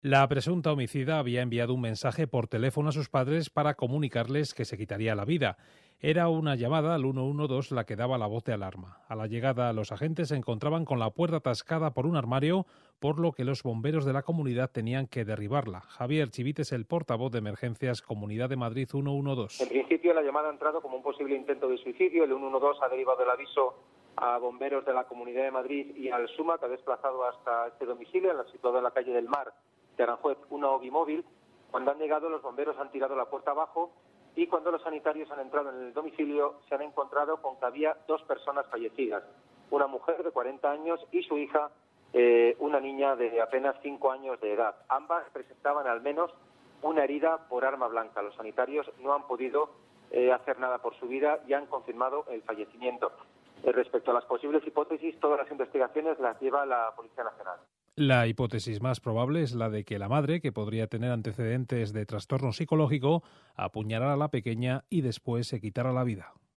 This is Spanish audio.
La presunta homicida había enviado un mensaje por teléfono a sus padres para comunicarles que se quitaría la vida. Era una llamada al 112 la que daba la voz de alarma. A la llegada, los agentes se encontraban con la puerta atascada por un armario, por lo que los bomberos de la comunidad tenían que derribarla. Javier Chivite es el portavoz de Emergencias Comunidad de Madrid En 112. principio, la llamada ha entrado como un posible intento de suicidio. El 112 ha derivado el aviso a bomberos de la Comunidad de Madrid y al SUMA, que ha desplazado hasta este domicilio, situado en la calle del Mar de Aranjuez, una obimóvil. Cuando han llegado, los bomberos han tirado la puerta abajo y cuando los sanitarios han entrado en el domicilio se han encontrado con que había 2 personas fallecidas, una mujer de 40 años y su hija, una niña de apenas 5 años de edad. Ambas presentaban al menos una herida por arma blanca. Los sanitarios no han podido hacer nada por su vida y han confirmado el fallecimiento. Respecto a las posibles hipótesis, todas las investigaciones las lleva la Policía Nacional. La hipótesis más probable es la de que la madre, que podría tener antecedentes de trastorno psicológico, apuñalara a la pequeña y después se quitara la vida.